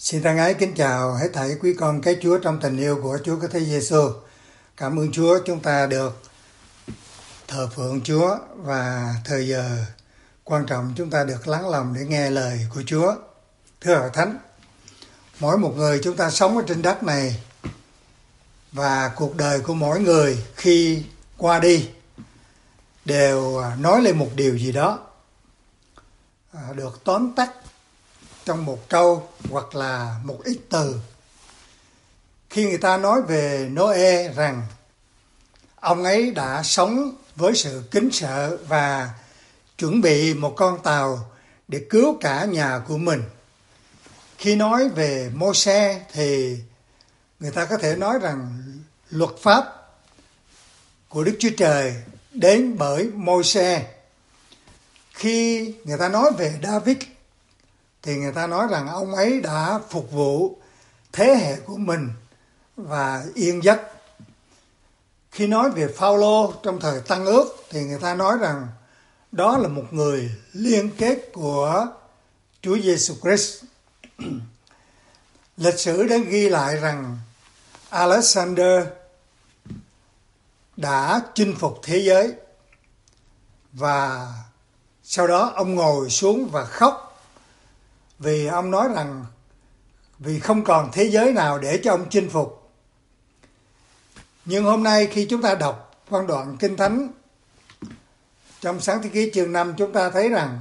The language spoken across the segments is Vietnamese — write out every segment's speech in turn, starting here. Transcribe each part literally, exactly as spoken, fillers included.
Xin thân ái kính chào hết thảy quý con cái Chúa trong tình yêu của Chúa Cứu Thế Giêsu. Cảm ơn Chúa chúng ta được thờ phượng Chúa và thời giờ quan trọng chúng ta được lắng lòng để nghe lời của Chúa. Thưa Hội Thánh, mỗi một người chúng ta sống ở trên đất này và cuộc đời của mỗi người khi qua đi đều nói lên một điều gì đó được tóm tắt trong một câu hoặc là một ít từ. Khi người ta nói về Noe rằng ông ấy đã sống với sự kính sợ và chuẩn bị một con tàu để cứu cả nhà của mình. Khi nói về Môi-se thì người ta có thể nói rằng luật pháp của Đức Chúa Trời đến bởi Môi-se. Khi người ta nói về David thì người ta nói rằng ông ấy đã phục vụ thế hệ của mình và yên giấc. Khi nói về Phao-lô trong thời Tân Ước thì người ta nói rằng đó là một người liên kết của Chúa Giêsu Christ. Lịch sử đã ghi lại rằng Alexander đã chinh phục thế giới và sau đó ông ngồi xuống và khóc vì ông nói rằng vì không còn thế giới nào để cho ông chinh phục. Nhưng hôm nay khi chúng ta đọc văn đoạn Kinh Thánh trong Sáng Thế Ký chương năm, chúng ta thấy rằng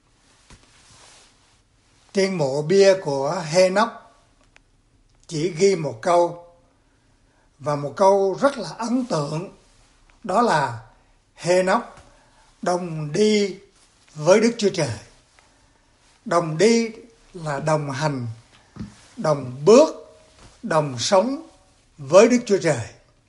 trên mộ bia của Hê-nóc chỉ ghi một câu, và một câu rất là ấn tượng, đó là Hê-nóc đồng đi với Đức Chúa Trời. Đồng đi là đồng hành, đồng bước, đồng sống với Đức Chúa Trời.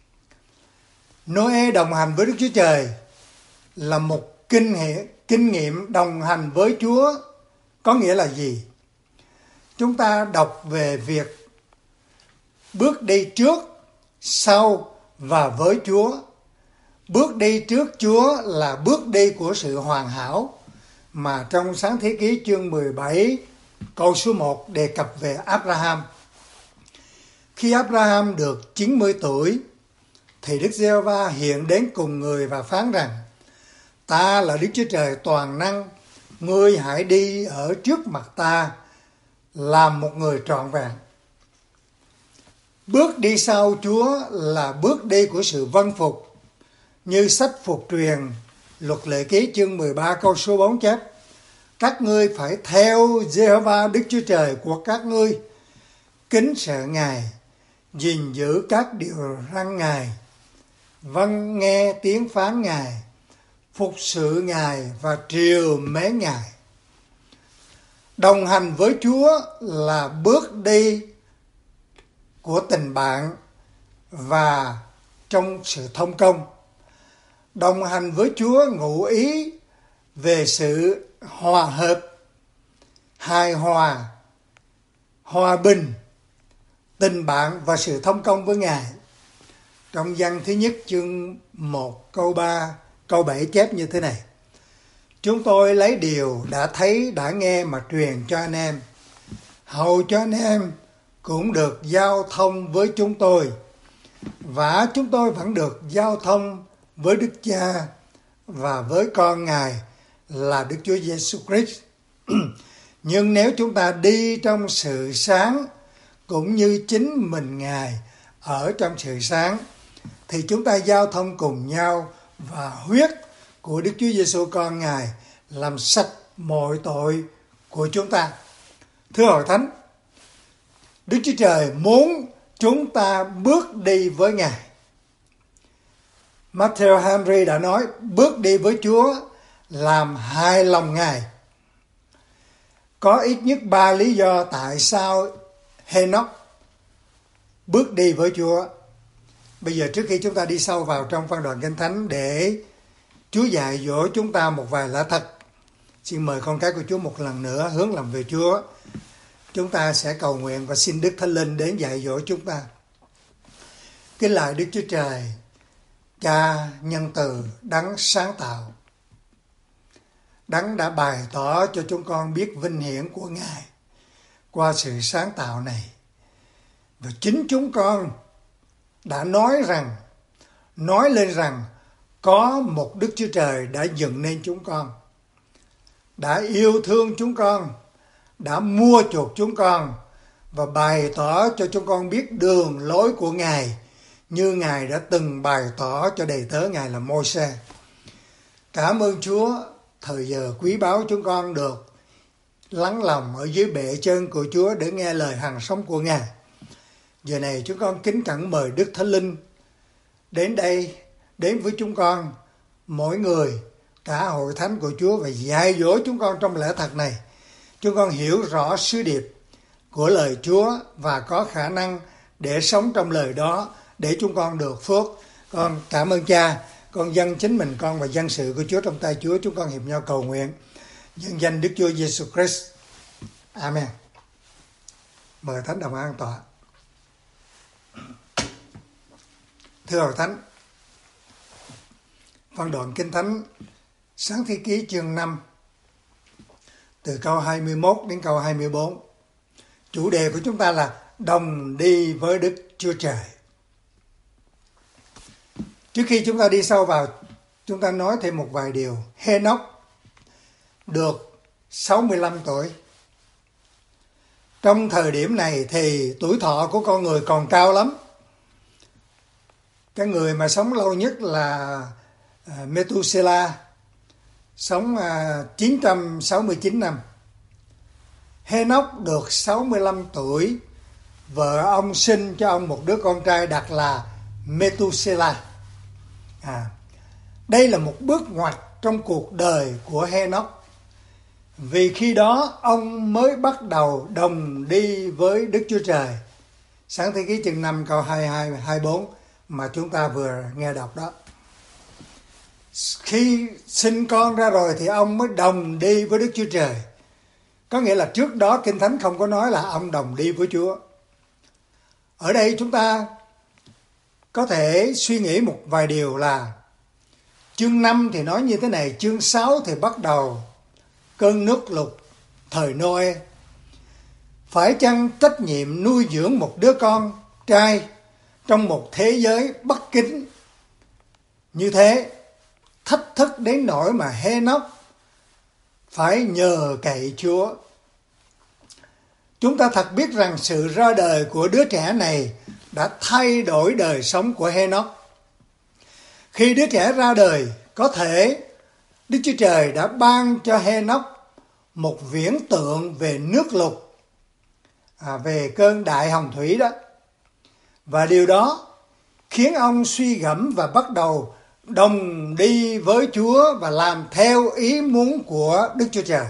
Noe đồng hành với Đức Chúa Trời là một kinh nghiệm, kinh nghiệm đồng hành với Chúa. Có nghĩa là gì? Chúng ta đọc về việc bước đi trước, sau và với Chúa. Bước đi trước Chúa là bước đi của sự hoàn hảo, mà trong Sáng Thế Ký chương mười bảy câu số một đề cập về Abraham. Khi Abraham được chín mươi tuổi thì Đức Giê-hô-va hiện đến cùng người và phán rằng: Ta là Đức Chúa Trời toàn năng, ngươi hãy đi ở trước mặt ta làm một người trọn vẹn. Bước đi sau Chúa là bước đi của sự vâng phục, như sách Phục truyền Luật Lệ Ký chương mười ba câu số bốn chép: Các ngươi phải theo Giê-hô-va Đức Chúa Trời của các ngươi, kính sợ Ngài, gìn giữ các điều răn Ngài, vâng nghe tiếng phán Ngài, phục sự Ngài và trìu mến Ngài. Đồng hành với Chúa là bước đi của tình bạn và trong sự thông công. Đồng hành với Chúa ngụ ý về sự hòa hợp, hài hòa, hòa bình, tình bạn và sự thông công với Ngài. Trong Giăng thứ nhất chương một câu ba, câu bảy chép như thế này: Chúng tôi lấy điều đã thấy đã nghe mà truyền cho anh em, hầu cho anh em cũng được giao thông với chúng tôi, và chúng tôi vẫn được giao thông với Đức Cha và với con Ngài là Đức Chúa Giêsu Christ. Nhưng nếu chúng ta đi trong sự sáng cũng như chính mình Ngài ở trong sự sáng, thì chúng ta giao thông cùng nhau, và huyết của Đức Chúa Giêsu con Ngài làm sạch mọi tội của chúng ta. Thưa Hội Thánh, Đức Chúa Trời muốn chúng ta bước đi với Ngài. Matthew Henry đã nói bước đi với Chúa làm hài lòng Ngài. Có ít nhất ba lý do tại sao Hê-nóc bước đi với Chúa. Bây giờ trước khi chúng ta đi sâu vào trong văn đoạn Kinh Thánh để Chúa dạy dỗ chúng ta một vài lẽ thật, xin mời con cái của Chúa một lần nữa hướng lòng về Chúa. Chúng ta sẽ cầu nguyện và xin Đức Thánh Linh đến dạy dỗ chúng ta. Kính lạy Đức Chúa Trời, Cha nhân từ, Đấng sáng tạo, Đấng đã bày tỏ cho chúng con biết vinh hiển của Ngài qua sự sáng tạo này. Và chính chúng con đã nói rằng, nói lên rằng có một Đức Chúa Trời đã dựng nên chúng con, đã yêu thương chúng con, đã mua chuộc chúng con và bày tỏ cho chúng con biết đường lối của Ngài như Ngài đã từng bày tỏ cho đầy tớ Ngài là Môi-se. Cảm ơn Chúa, thời giờ quý báu chúng con được lắng lòng ở dưới bệ chân của Chúa để nghe lời hằng sống của Ngài. Giờ này chúng con kính cẩn mời Đức Thánh Linh đến đây, đến với chúng con, mỗi người, cả hội thánh của Chúa, và dạy dỗ chúng con trong lẽ thật này. Chúng con hiểu rõ sứ điệp của lời Chúa và có khả năng để sống trong lời đó, để chúng con được phước. Con cảm ơn Cha, con dâng chính mình con và dân sự của Chúa trong tay Chúa. Chúng con hiệp nhau cầu nguyện nhân danh Đức Chúa Giêsu Christ. Amen. Mời Thánh đồng an tọa. Thưa hội thánh, phân đoạn Kinh Thánh Sáng Thế Ký chương năm từ câu hai mươi mốt đến câu hai mươi bốn. Chủ đề của chúng ta là đồng đi với Đức Chúa Trời. Trước khi chúng ta đi sâu vào, chúng ta nói thêm một vài điều. Hê-nóc được sáu mươi lăm tuổi. Trong thời điểm này thì tuổi thọ của con người còn cao lắm. Cái người mà sống lâu nhất là uh, Methusela, sống uh, chín trăm sáu mươi chín năm. Hê-nóc được sáu mươi lăm tuổi, vợ ông sinh cho ông một đứa con trai đặt là Methusela. À, đây là một bước ngoặt trong cuộc đời của Hê-nóc, vì khi đó ông mới bắt đầu đồng đi với Đức Chúa Trời. Sáng Thế Ký chương năm câu hai mươi hai hai mươi bốn mà chúng ta vừa nghe đọc đó. Khi sinh con ra rồi thì ông mới đồng đi với Đức Chúa Trời. Có nghĩa là trước đó Kinh Thánh không có nói là ông đồng đi với Chúa. Ở đây chúng ta có thể suy nghĩ một vài điều là chương năm thì nói như thế này, chương sáu thì bắt đầu cơn nước lụt thời Nô-ê. Phải chăng trách nhiệm nuôi dưỡng một đứa con trai trong một thế giới bất kính như thế thách thức đến nỗi mà Hê-nóc phải nhờ cậy Chúa? Chúng ta thật biết rằng sự ra đời của đứa trẻ này đã thay đổi đời sống của Hê-nóc. Khi đứa trẻ ra đời, có thể Đức Chúa Trời đã ban cho Hê-nóc một viễn tượng về nước lụt, à, về cơn đại hồng thủy đó. Và điều đó khiến ông suy gẫm và bắt đầu đồng đi với Chúa và làm theo ý muốn của Đức Chúa Trời.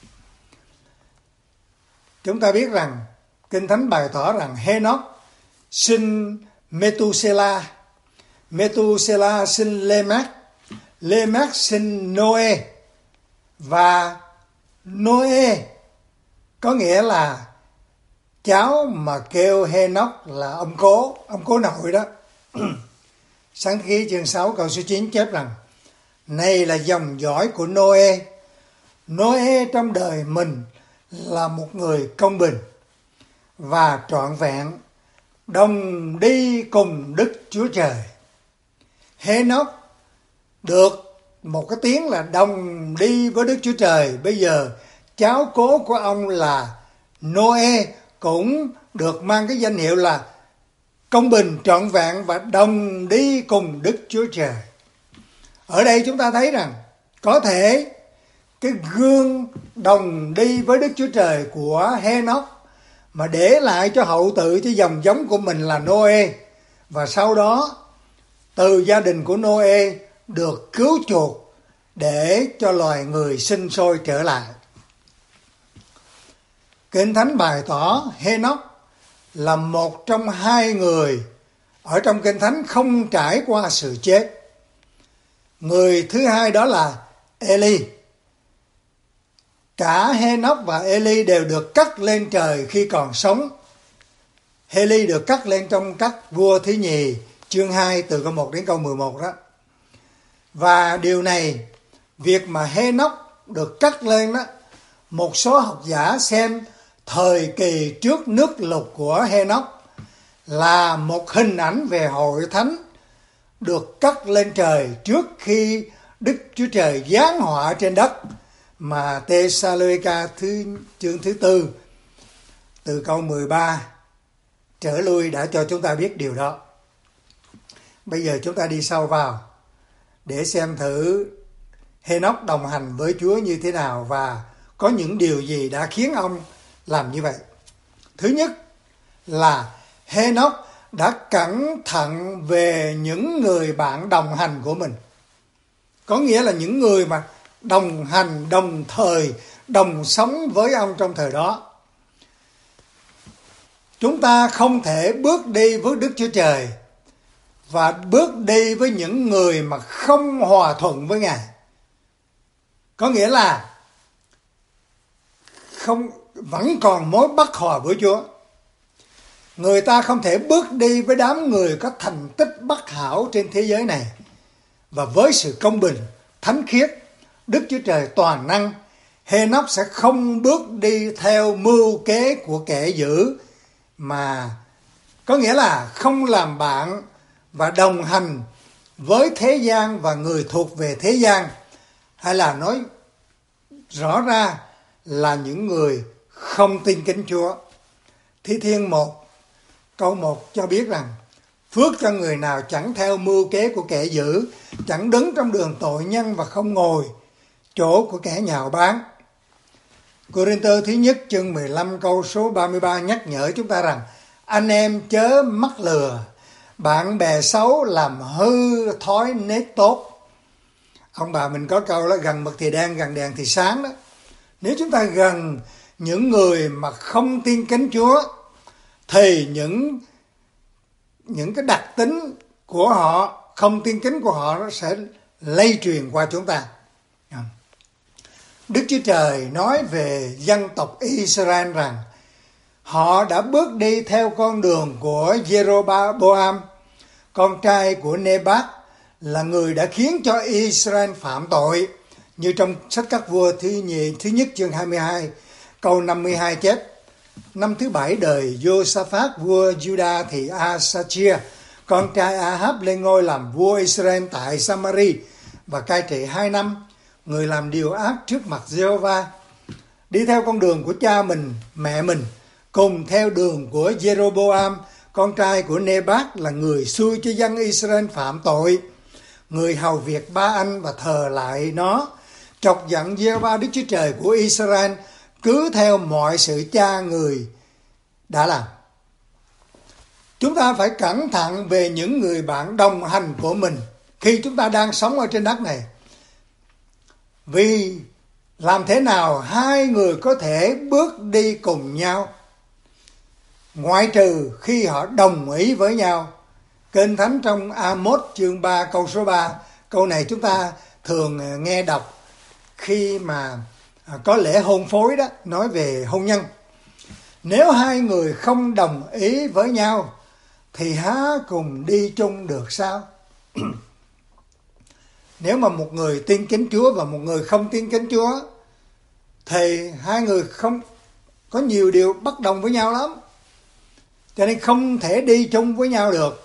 Chúng ta biết rằng Kinh Thánh bày tỏ rằng Hê-nóc sinh Methusela, Methusela sinh Lê-mác, Lê-mác sinh Nô-ê, và Nô-ê có nghĩa là cháu mà kêu Hê-nóc là ông cố, ông cố nội đó. Sáng Thế Ký chương sáu câu số chín chép rằng: này là dòng dõi của Nô-ê. Nô-ê trong đời mình là một người công bình và trọn vẹn, đồng đi cùng Đức Chúa Trời. Hê-nóc được một cái tiếng là đồng đi với Đức Chúa Trời. Bây giờ cháu cố của ông là Nô-ê cũng được mang cái danh hiệu là công bình, trọn vẹn và đồng đi cùng Đức Chúa Trời. Ở đây chúng ta thấy rằng có thể cái gương đồng đi với Đức Chúa Trời của Hê-nóc mà để lại cho hậu tự, cho dòng giống của mình là Nô-ê. Và sau đó từ gia đình của Nô-ê được cứu chuộc để cho loài người sinh sôi trở lại. Kinh Thánh bày tỏ Hê-nóc là một trong hai người ở trong Kinh Thánh không trải qua sự chết. Người thứ hai đó là Ê-li. Cả Hê-nóc và Ê-li đều được cắt lên trời khi còn sống. Ê-li được cắt lên trong các vua thứ nhì chương hai từ câu một đến câu mười một đó. Và điều này, việc mà Hê-nóc được cắt lên đó, một số học giả xem thời kỳ trước nước lụt của Hê-nóc là một hình ảnh về hội thánh được cất lên trời trước khi Đức Chúa Trời giáng họa trên đất, mà Tê-sa-lô-ni-ca thứ chương thứ tư từ câu mười ba trở lui đã cho chúng ta biết điều đó. Bây giờ chúng ta đi sâu vào để xem thử Hê-nóc đồng hành với Chúa như thế nào và có những điều gì đã khiến ông làm như vậy. Thứ nhất là Hê-nóc đã cẩn thận về những người bạn đồng hành của mình. Có nghĩa là những người mà đồng hành, đồng thời, đồng sống với ông trong thời đó. Chúng ta không thể bước đi với Đức Chúa Trời và bước đi với những người mà không hòa thuận với Ngài. Có nghĩa là không vẫn còn mối bất hòa với Chúa. Người ta không thể bước đi với đám người có thành tích bất hảo trên thế giới này và với sự công bình, thánh khiết, Đức Chúa Trời toàn năng. Hê-nóc sẽ không bước đi theo mưu kế của kẻ dữ, mà có nghĩa là không làm bạn và đồng hành với thế gian và người thuộc về thế gian, hay là nói rõ ra là những người không tin kính Chúa. Thi Thiên một câu một cho biết rằng phước cho người nào chẳng theo mưu kế của kẻ dữ, chẳng đứng trong đường tội nhân và không ngồi chỗ của kẻ nhạo báng. Cô-rinh-tô thứ nhất chương mười lăm câu số ba mươi ba nhắc nhở chúng ta rằng anh em chớ mắc lừa, bạn bè xấu làm hư thói nết tốt. Ông bà mình có câu là gần mực thì đen, gần đèn thì sáng đó. Nếu chúng ta gần những người mà không tin kính Chúa thì những những cái đặc tính của họ, không tin kính của họ nó sẽ lây truyền qua chúng ta. Đức Chúa Trời nói về dân tộc Israel rằng họ đã bước đi theo con đường của Giê-rô-ba-boam, con trai của Nê-bát, là người đã khiến cho Israel phạm tội, như trong sách Các Vua thứ nhì thứ nhất chương hai mươi hai câu năm mươi hai chép: năm thứ bảy đời Giô-sa-phát vua Juda thì A-sa-chia con trai A-háp lên ngôi làm vua Israel tại Sa-ma-ri và cai trị hai năm. Người làm điều ác trước mặt Giê-hô-va, đi theo con đường của cha mình, mẹ mình, cùng theo đường của Giê-rô-bô-am, con trai của Nê-bát, là người xui cho dân Israel phạm tội. Người hầu việc ba anh và thờ lại nó, chọc giận Giê-hô-va Đức Chúa Trời của Israel, cứ theo mọi sự cha người đã làm. Chúng ta phải cẩn thận về những người bạn đồng hành của mình khi chúng ta đang sống ở trên đất này. Vì làm thế nào hai người có thể bước đi cùng nhau, ngoại trừ khi họ đồng ý với nhau. Kinh Thánh trong A-mốt chương ba câu số ba, câu này chúng ta thường nghe đọc khi mà có lễ hôn phối đó, nói về hôn nhân. Nếu hai người không đồng ý với nhau thì há cùng đi chung được sao? Nếu mà một người tin kính Chúa và một người không tin kính Chúa thì hai người không có nhiều điều bất đồng với nhau lắm, cho nên không thể đi chung với nhau được.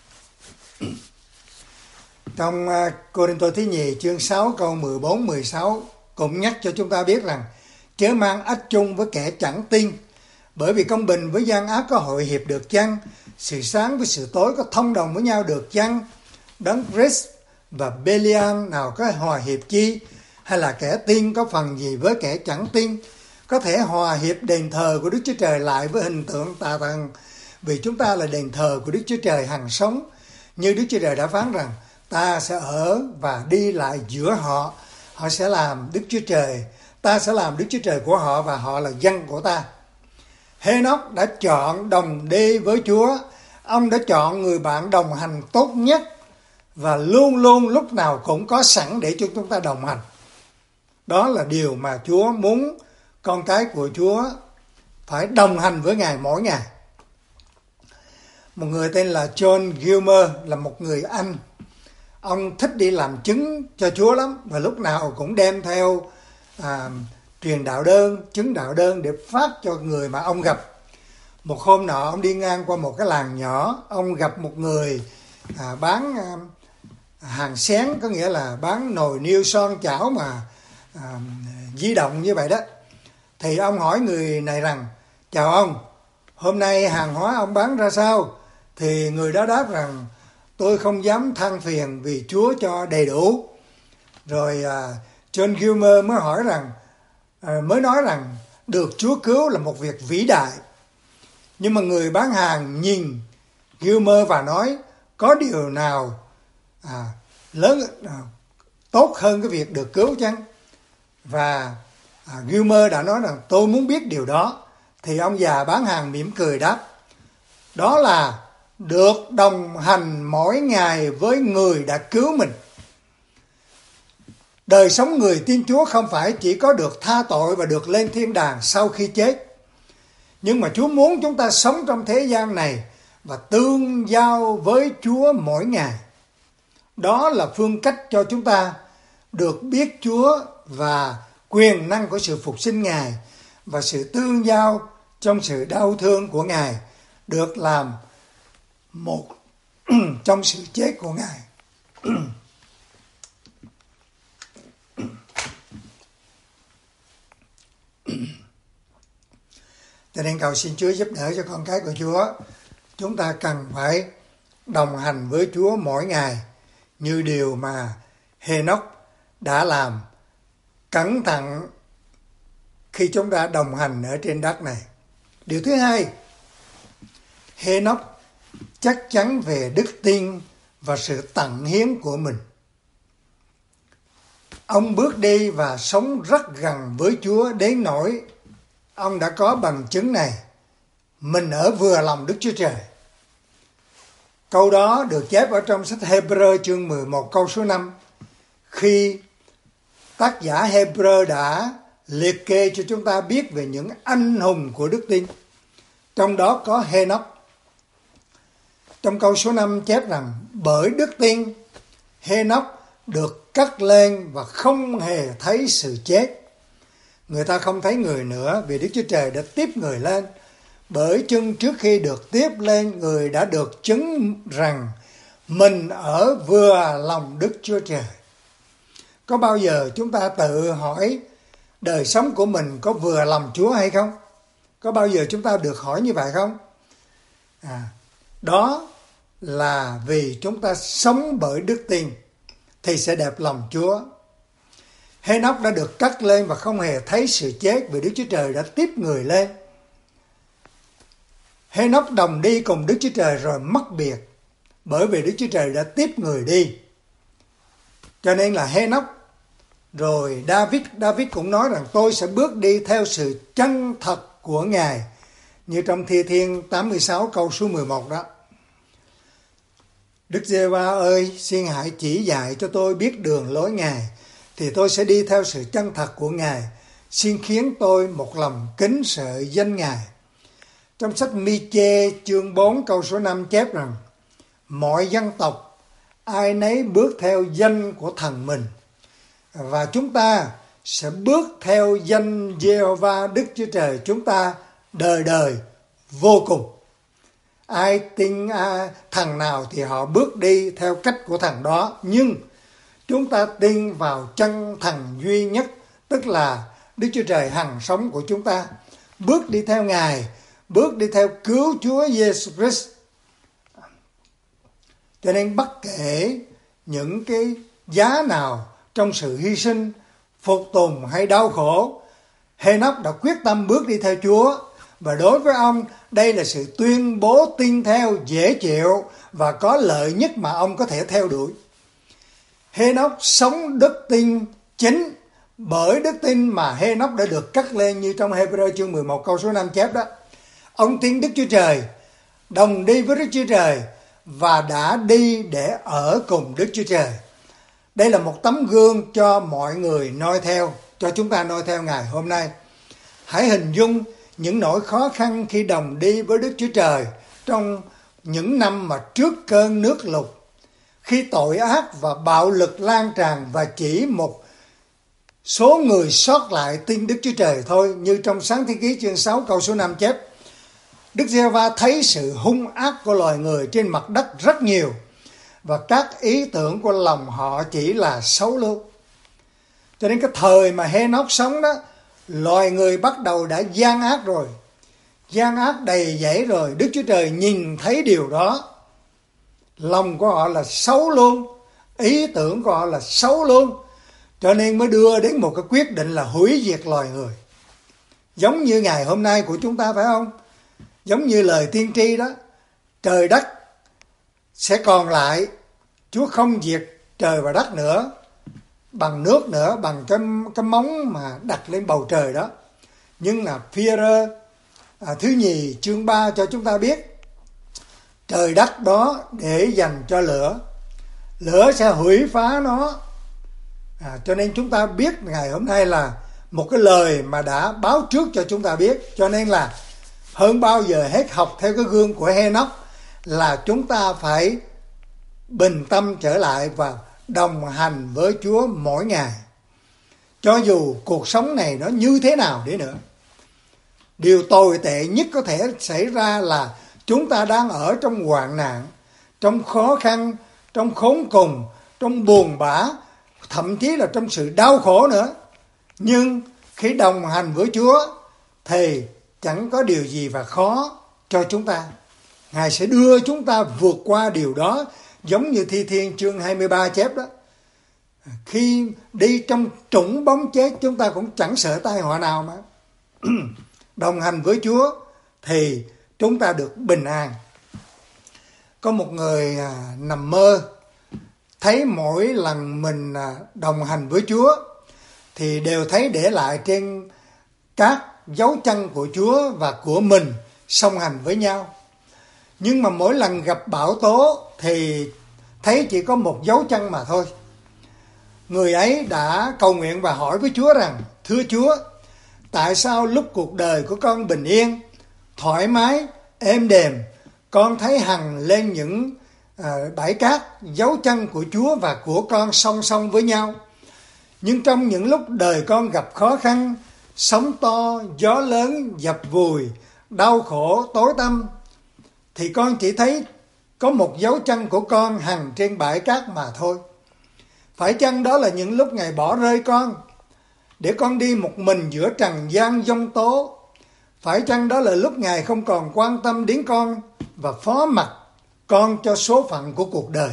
Trong Cô-rinh-tô thứ nhì chương sáu câu mười bốn mười sáu cũng nhắc cho chúng ta biết rằng chớ mang ách chung với kẻ chẳng tin, bởi vì công bình với gian ác có hội hiệp được chăng? Sự sáng với sự tối có thông đồng với nhau được chăng? Đấng Christ và Belial nào có hòa hiệp chi? Hay là kẻ tin có phần gì với kẻ chẳng tin? Có thể hòa hiệp đền thờ của Đức Chúa Trời lại với hình tượng tà thần, vì chúng ta là đền thờ của Đức Chúa Trời hằng sống. Như Đức Chúa Trời đã phán rằng ta sẽ ở và đi lại giữa họ, họ sẽ làm Đức Chúa Trời, ta sẽ làm Đức Chúa Trời của họ và họ là dân của ta. Hê-nóc đã chọn đồng đi với Chúa. Ông đã chọn người bạn đồng hành tốt nhất và luôn luôn lúc nào cũng có sẵn để cho chúng ta đồng hành. Đó là điều mà Chúa muốn con cái của Chúa phải đồng hành với Ngài mỗi ngày. Một người tên là John Gilmer là một người Anh. Ông thích đi làm chứng cho Chúa lắm và lúc nào cũng đem theo à, truyền đạo đơn, chứng đạo đơn để phát cho người mà ông gặp. Một hôm nọ ông đi ngang qua một cái làng nhỏ, ông gặp một người à, bán à, hàng xén, có nghĩa là bán nồi niêu son chảo mà à, di động như vậy đó. Thì ông hỏi người này rằng: chào ông, hôm nay hàng hóa ông bán ra sao? Thì người đó đáp rằng: tôi không dám than phiền vì Chúa cho đầy đủ. Rồi à, John Gilmer mới hỏi rằng à, mới nói rằng được Chúa cứu là một việc vĩ đại. Nhưng mà người bán hàng nhìn Gilmer và nói: có điều nào à, lớn à, tốt hơn cái việc được cứu chăng? Và à, Gilmer đã nói rằng: tôi muốn biết điều đó. Thì ông già bán hàng mỉm cười đáp: đó là được đồng hành mỗi ngày với người đã cứu mình. Đời sống người tin Chúa không phải chỉ có được tha tội và được lên thiên đàng sau khi chết, nhưng mà Chúa muốn chúng ta sống trong thế gian này và tương giao với Chúa mỗi ngày. Đó là phương cách cho chúng ta được biết Chúa và quyền năng của sự phục sinh Ngài, và sự tương giao trong sự đau thương của Ngài được làm một trong sự chết của Ngài. Cho nên cầu xin Chúa giúp đỡ cho con cái của Chúa. Chúng ta cần phải đồng hành với Chúa mỗi ngày, như điều mà Hê-nóc đã làm cẩn thận khi chúng ta đồng hành ở trên đất này. Điều thứ hai, Hê-nóc chắc chắn về đức tin và sự tận hiến của mình. Ông bước đi và sống rất gần với Chúa đến nỗi ông đã có bằng chứng này: mình ở vừa lòng Đức Chúa Trời. Câu đó được chép ở trong sách Hebrew chương mười một câu số năm, khi tác giả Hebrew đã liệt kê cho chúng ta biết về những anh hùng của đức tin. Trong đó có Hê-nóc. Trong câu số năm chép rằng: bởi đức tin Hê-nóc được cất lên và không hề thấy sự chết. Người ta không thấy người nữa vì Đức Chúa Trời đã tiếp người lên. Bởi chưng trước khi được tiếp lên, người đã được chứng rằng mình ở vừa lòng Đức Chúa Trời. Có bao giờ chúng ta tự hỏi đời sống của mình có vừa lòng Chúa hay không? Có bao giờ chúng ta được hỏi như vậy không? À, đó là vì chúng ta sống bởi đức tin thì sẽ đẹp lòng Chúa. Hê-nóc đã được cất lên và không hề thấy sự chết vì Đức Chúa Trời đã tiếp người lên. Hê-nóc đồng đi cùng Đức Chúa Trời rồi mất biệt, bởi vì Đức Chúa Trời đã tiếp người đi. Cho nên là Hê-nóc. Rồi David, David cũng nói rằng: tôi sẽ bước đi theo sự chân thật của Ngài, như trong Thi Thiên tám mươi sáu câu số mười một đó. Đức Giê-hô-va ơi, xin hãy chỉ dạy cho tôi biết đường lối Ngài, thì tôi sẽ đi theo sự chân thật của Ngài. Xin khiến tôi một lòng kính sợ danh Ngài. Trong sách Mi-chê chương bốn câu số năm chép rằng: mọi dân tộc ai nấy bước theo danh của thần mình, và chúng ta sẽ bước theo danh Giê-hô-va Đức Chúa Trời chúng ta đời đời vô cùng. Ai tin à, thần nào thì họ bước đi theo cách của thần đó. Nhưng chúng ta tin vào chân thần duy nhất, tức là Đức Chúa Trời hằng sống của chúng ta. Bước đi theo Ngài, bước đi theo cứu Chúa Giêsu Christ. Cho nên bất kể những cái giá nào trong sự hy sinh, phục tùng hay đau khổ, Hê-nóc đã quyết tâm bước đi theo Chúa. Và đối với ông, đây là sự tuyên bố tin theo dễ chịu và có lợi nhất mà ông có thể theo đuổi. Hê-nóc sống đức tin chính, bởi đức tin mà Hê-nóc đã được cất lên như trong Hebrew chương mười một câu số năm chép đó. Ông tin Đức Chúa Trời, đồng đi với Đức Chúa Trời và đã đi để ở cùng Đức Chúa Trời. Đây là một tấm gương cho mọi người noi theo, cho chúng ta noi theo ngày hôm nay. Hãy hình dung những nỗi khó khăn khi đồng đi với Đức Chúa Trời trong những năm mà trước cơn nước lụt, khi tội ác và bạo lực lan tràn và chỉ một số người sót lại tin Đức Chúa Trời thôi. Như trong Sáng Thế Ký chương sáu câu số năm chép, Đức Giê-hô-va thấy sự hung ác của loài người trên mặt đất rất nhiều, và các ý tưởng của lòng họ chỉ là xấu luôn. Cho nên cái thời mà Hê-nóc sống đó, loài người bắt đầu đã gian ác rồi, gian ác đầy dẫy rồi. Đức Chúa Trời nhìn thấy điều đó, lòng của họ là xấu luôn, ý tưởng của họ là xấu luôn, cho nên mới đưa đến một cái quyết định là hủy diệt loài người. Giống như ngày hôm nay của chúng ta, phải không? Giống như lời tiên tri đó, trời đất sẽ còn lại, Chúa không diệt trời và đất nữa bằng nước nữa, bằng cái, cái móng mà đặt lên bầu trời đó. Nhưng là Phi-e-rơ à, thứ nhì chương ba cho chúng ta biết, trời đất đó để dành cho lửa, lửa sẽ hủy phá nó. À, cho nên chúng ta biết ngày hôm nay là một cái lời mà đã báo trước cho chúng ta biết. Cho nên là hơn bao giờ hết học theo cái gương của Hê-nóc là chúng ta phải bình tâm trở lại và đồng hành với Chúa mỗi ngày. Cho dù cuộc sống này nó như thế nào đi nữa, điều tồi tệ nhất có thể xảy ra là chúng ta đang ở trong hoạn nạn, trong khó khăn, trong khốn cùng, trong buồn bã, thậm chí là trong sự đau khổ nữa. Nhưng khi đồng hành với Chúa thì chẳng có điều gì và khó cho chúng ta. Ngài sẽ đưa chúng ta vượt qua điều đó, giống như Thi Thiên chương hai mươi ba chép đó. Khi đi trong trũng bóng chết, chúng ta cũng chẳng sợ tai họa nào mà. Đồng hành với Chúa thì chúng ta được bình an. Có một người à, nằm mơ, thấy mỗi lần mình à, đồng hành với Chúa thì đều thấy để lại trên các dấu chân của Chúa và của mình song hành với nhau. Nhưng mà mỗi lần gặp bão tố thì thấy chỉ có một dấu chân mà thôi. Người ấy đã cầu nguyện và hỏi với Chúa rằng: thưa Chúa, tại sao lúc cuộc đời của con bình yên, thoải mái, êm đềm, con thấy hằng lên những à, bãi cát, dấu chân của Chúa và của con song song với nhau. Nhưng trong những lúc đời con gặp khó khăn, sóng to, gió lớn, dập vùi, đau khổ, tối tăm, thì con chỉ thấy có một dấu chân của con hằng trên bãi cát mà thôi. Phải chăng đó là những lúc Ngài bỏ rơi con, để con đi một mình giữa trần gian giông tố? Phải chăng đó là lúc Ngài không còn quan tâm đến con và phó mặc con cho số phận của cuộc đời?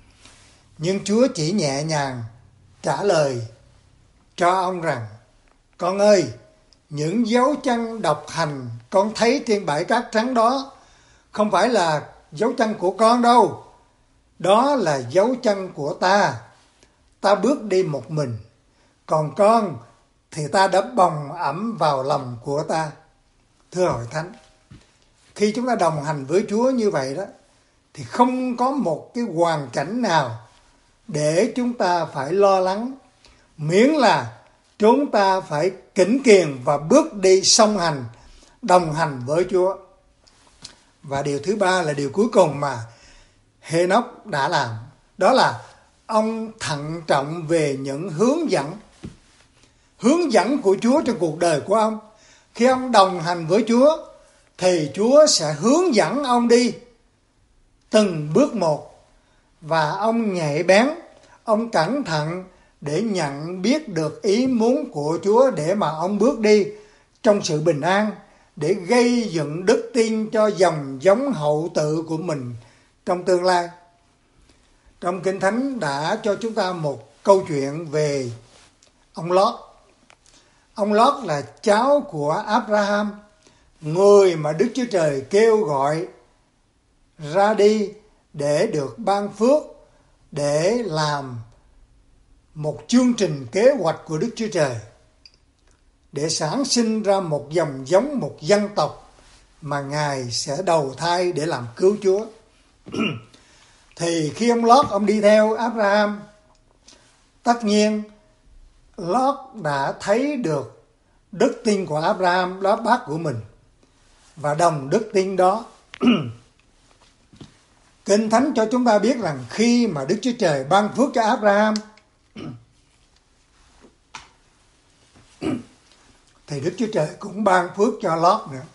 Nhưng Chúa chỉ nhẹ nhàng trả lời cho ông rằng: con ơi, những dấu chân độc hành con thấy trên bãi cát trắng đó không phải là dấu chân của con đâu. Đó là dấu chân của ta. Ta bước đi một mình, còn con thì ta đã bồng ẵm vào lòng của ta. Thưa hội thánh, khi chúng ta đồng hành với Chúa như vậy đó, thì không có một cái hoàn cảnh nào để chúng ta phải lo lắng, miễn là chúng ta phải kính kiềng và bước đi song hành, đồng hành với Chúa. Và điều thứ ba là điều cuối cùng mà Hê-nóc đã làm, đó là ông thận trọng về những hướng dẫn, hướng dẫn của Chúa trong cuộc đời của ông. Khi ông đồng hành với Chúa thì Chúa sẽ hướng dẫn ông đi từng bước một, và ông nhạy bén, ông cẩn thận để nhận biết được ý muốn của Chúa để mà ông bước đi trong sự bình an, để gây dựng đức tin cho dòng giống hậu tự của mình trong tương lai. Trong Kinh Thánh đã cho chúng ta một câu chuyện về ông Lót. Ông Lót là cháu của Abraham, người mà Đức Chúa Trời kêu gọi ra đi để được ban phước, để làm một chương trình kế hoạch của Đức Chúa Trời, để sản sinh ra một dòng giống, một dân tộc mà Ngài sẽ đầu thai để làm cứu Chúa. Thì khi ông Lót, ông đi theo Abraham, tất nhiên Lót đã thấy được đức tin của Abraham, đó bác của mình, và đồng đức tin đó. Kinh Thánh cho chúng ta biết rằng khi mà Đức Chúa Trời ban phước cho Abraham, thì Đức Chúa Trời cũng ban phước cho Lót nữa.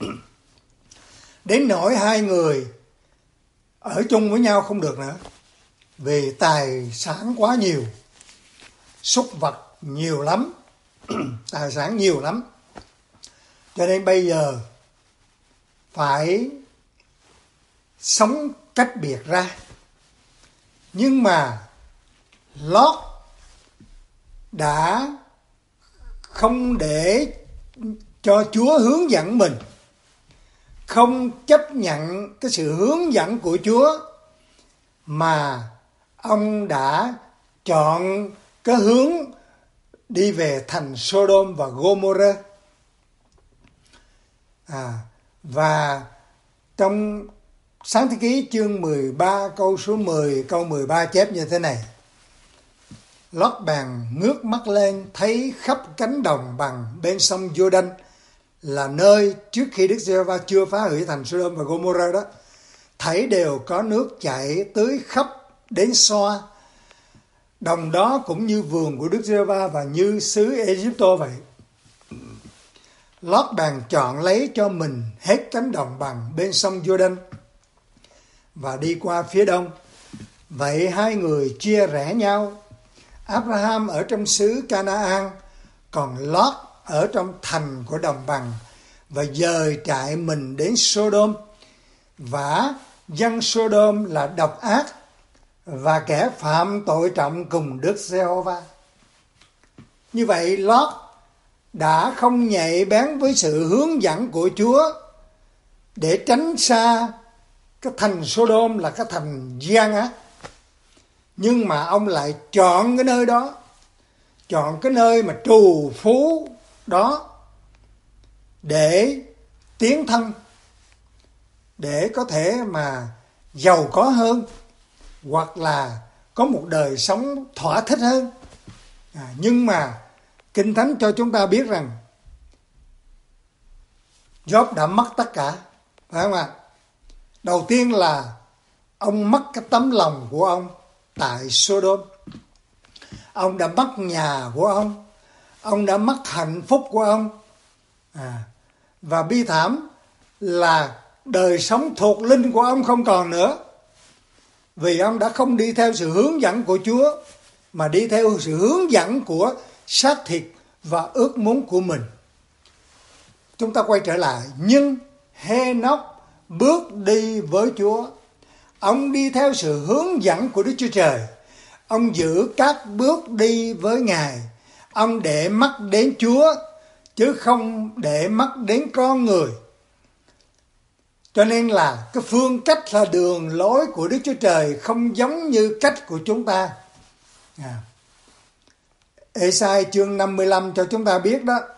Đến nỗi hai người ở chung với nhau không được nữa, vì tài sản quá nhiều, súc vật nhiều lắm, tài sản nhiều lắm. Cho nên bây giờ phải sống cách biệt ra. Nhưng mà Lót đã không để cho Chúa hướng dẫn mình, không chấp nhận cái sự hướng dẫn của Chúa, mà ông đã chọn cái hướng đi về thành Sodom và Gomorrah. À, và trong Sáng Thế Ký chương mười ba câu số mười, câu mười ba chép như thế này: Lót bèn ngước mắt lên, thấy khắp cánh đồng bằng bên sông Giô-đanh, là nơi trước khi Đức Giê-hô-va chưa phá hủy thành Sodom và Gomorrah đó, thảy đều có nước chảy tưới khắp đến Xoa. Đồng đó cũng như vườn của Đức Giê-hô-va và như xứ Ê-díp-tô vậy. Lót bèn chọn lấy cho mình hết cánh đồng bằng bên sông Giô-đanh và đi qua phía đông. Vậy hai người chia rẽ nhau. Abraham ở trong xứ Canaan, còn Lót ở trong thành của đồng bằng, và dời trại mình đến Sodom. Và dân Sodom là độc ác và kẻ phạm tội trọng cùng Đức Giê-hô-va. Như vậy Lót đã không nhạy bén với sự hướng dẫn của Chúa để tránh xa cái thành Sodom là cái thành gian ác. Nhưng mà ông lại chọn cái nơi đó, chọn cái nơi mà trù phú đó để tiến thân, để có thể mà giàu có hơn, hoặc là có một đời sống thỏa thích hơn. À, nhưng mà Kinh Thánh cho chúng ta biết rằng Gióp đã mất tất cả, phải không ạ? Đầu tiên là ông mất cái tấm lòng của ông tại Sodom. Ông đã mất nhà của ông, ông đã mất hạnh phúc của ông. À, và bi thảm là đời sống thuộc linh của ông không còn nữa, vì ông đã không đi theo sự hướng dẫn của Chúa, mà đi theo sự hướng dẫn của xác thịt và ước muốn của mình. Chúng ta quay trở lại, nhưng Hê-nóc bước đi với Chúa. Ông đi theo sự hướng dẫn của Đức Chúa Trời. Ông giữ các bước đi với Ngài. Ông để mắt đến Chúa, chứ không để mắt đến con người. Cho nên là cái phương cách là đường lối của Đức Chúa Trời không giống như cách của chúng ta. À. Ê-sai chương năm mươi lăm cho chúng ta biết đó.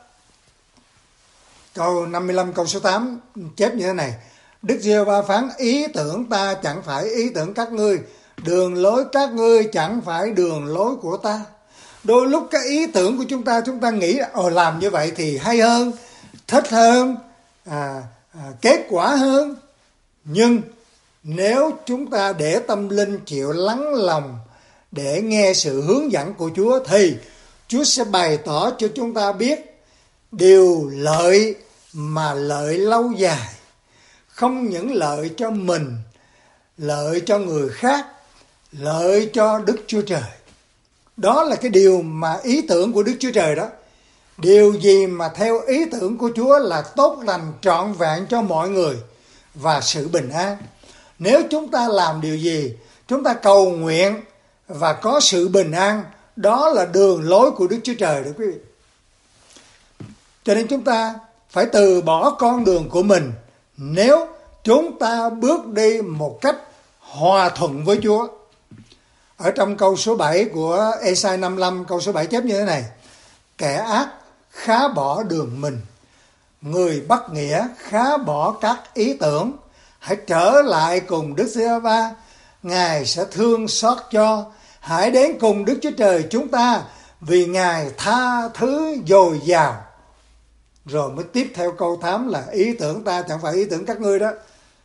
Câu năm mươi lăm câu số tám chép như thế này: Đức Giê-hô-va phán, ý tưởng ta chẳng phải ý tưởng các ngươi, đường lối các ngươi chẳng phải đường lối của ta. Đôi lúc cái ý tưởng của chúng ta, chúng ta nghĩ ồ làm như vậy thì hay hơn, thích hơn, à, à, kết quả hơn. Nhưng nếu chúng ta để tâm linh chịu lắng lòng để nghe sự hướng dẫn của Chúa, thì Chúa sẽ bày tỏ cho chúng ta biết điều lợi mà lợi lâu dài, không những lợi cho mình, lợi cho người khác, lợi cho Đức Chúa Trời. Đó là cái điều mà ý tưởng của Đức Chúa Trời đó. Điều gì mà theo ý tưởng của Chúa là tốt lành trọn vẹn cho mọi người và sự bình an. Nếu chúng ta làm điều gì, chúng ta cầu nguyện và có sự bình an, đó là đường lối của Đức Chúa Trời đó quý vị. Cho nên chúng ta phải từ bỏ con đường của mình nếu chúng ta bước đi một cách hòa thuận với Chúa. Ở trong câu số bảy của Ê-sai năm mươi lăm, câu số bảy chép như thế này: Kẻ ác khá bỏ đường mình, người bất nghĩa khá bỏ các ý tưởng. Hãy trở lại cùng Đức Giê-hô-va, Ngài sẽ thương xót cho. Hãy đến cùng Đức Chúa Trời chúng ta, vì Ngài tha thứ dồi dào. Rồi mới tiếp theo câu tám là ý tưởng ta chẳng phải ý tưởng các ngươi đó.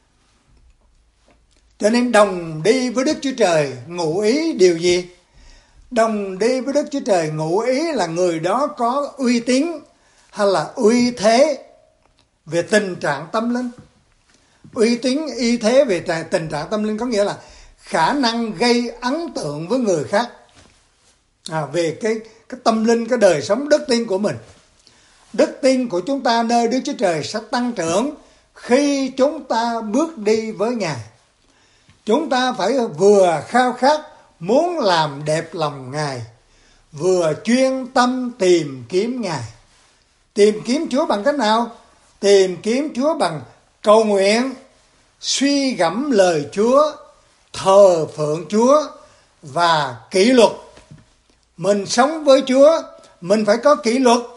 Cho nên đồng đi với Đức Chúa Trời ngụ ý điều gì? Đồng đi với Đức Chúa Trời ngụ ý là người đó có uy tín, hay là uy thế về tình trạng tâm linh. Uy tín y thế về tình trạng tâm linh có nghĩa là khả năng gây ấn tượng với người khác à, về cái, cái tâm linh, cái đời sống đức tin của mình. Đức tin của chúng ta nơi Đức Chúa Trời sẽ tăng trưởng khi chúng ta bước đi với Ngài. Chúng ta phải vừa khao khát muốn làm đẹp lòng Ngài, vừa chuyên tâm tìm kiếm Ngài. Tìm kiếm Chúa bằng cách nào? Tìm kiếm Chúa bằng cầu nguyện, suy gẫm lời Chúa, thờ phượng Chúa và kỷ luật. Mình sống với Chúa, mình phải có kỷ luật.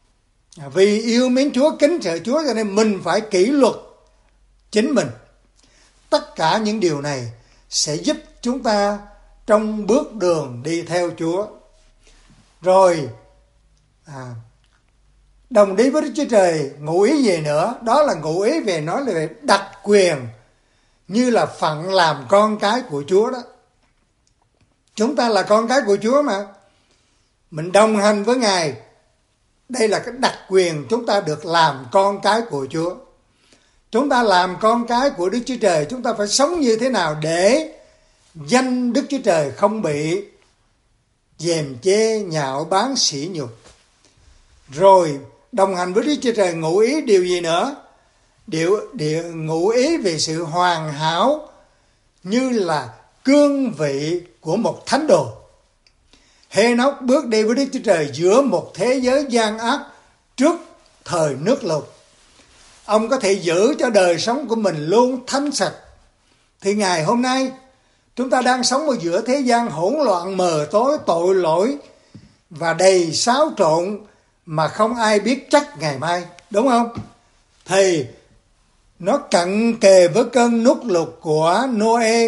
Vì yêu mến Chúa, kính sợ Chúa cho nên mình phải kỷ luật chính mình. Tất cả những điều này sẽ giúp chúng ta trong bước đường đi theo Chúa. Rồi à, đồng đi với Đức Chúa Trời ngụ ý gì nữa? Đó là ngụ ý về nói là về đặc quyền, như là phận làm con cái của Chúa đó. Chúng ta là con cái của Chúa mà. Mình đồng hành với Ngài. Đây là cái đặc quyền chúng ta được làm con cái của Chúa. Chúng ta làm con cái của Đức Chúa Trời, chúng ta phải sống như thế nào để danh Đức Chúa Trời không bị dèm chê, nhạo báng, sỉ nhục. Rồi đồng hành với Đức Chúa Trời ngụ ý điều gì nữa? Điều, điều ngụ ý về sự hoàn hảo, như là cương vị của một thánh đồ. Hê-nóc bước đi với Đức Chúa Trời giữa một thế giới gian ác trước thời nước lụt. Ông có thể giữ cho đời sống của mình luôn thanh sạch. Thì ngày hôm nay chúng ta đang sống ở giữa thế gian hỗn loạn, mờ tối, tội lỗi và đầy xáo trộn mà không ai biết chắc ngày mai, đúng không? Thì nó cận kề với cơn nước lụt của Noe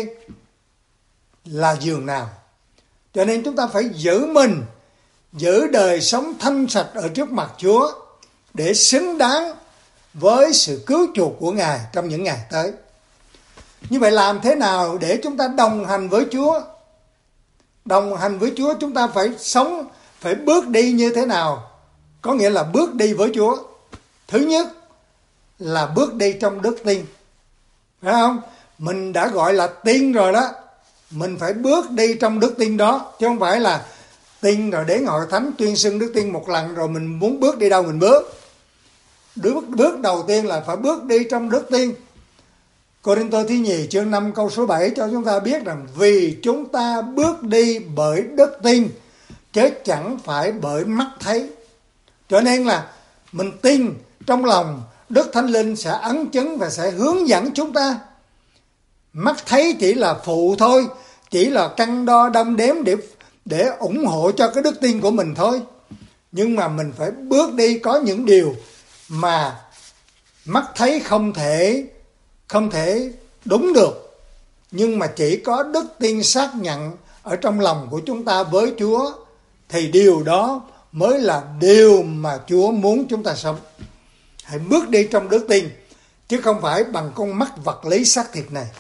là giường nào. Cho nên chúng ta phải giữ mình, giữ đời sống thanh sạch ở trước mặt Chúa để xứng đáng với sự cứu chuộc của Ngài trong những ngày tới. Như vậy làm thế nào để chúng ta đồng hành với Chúa? Đồng hành với Chúa chúng ta phải sống, phải bước đi như thế nào? Có nghĩa là bước đi với Chúa. Thứ nhất là bước đi trong đức tin. Phải không? Mình đã gọi là tin rồi đó. Mình phải bước đi trong đức tin đó. Chứ không phải là tin rồi đến hội thánh tuyên xưng đức tin một lần rồi mình muốn bước đi đâu mình bước. Bước, bước đầu tiên là phải bước đi trong đức tin. Cô-rinh-tô thứ nhì chương năm câu số bảy cho chúng ta biết rằng vì chúng ta bước đi bởi đức tin chứ chẳng phải bởi mắt thấy. Cho nên là mình tin trong lòng, Đức Thánh Linh sẽ ấn chứng và sẽ hướng dẫn chúng ta. Mắt thấy chỉ là phụ thôi, chỉ là cân đo đong đếm để, để ủng hộ cho cái đức tin của mình thôi. Nhưng mà mình phải bước đi, có những điều mà mắt thấy không thể không thể đúng được, nhưng mà chỉ có đức tin xác nhận ở trong lòng của chúng ta với Chúa thì điều đó mới là điều mà Chúa muốn chúng ta sống. Hãy bước đi trong đức tin chứ không phải bằng con mắt vật lý xác thịt này.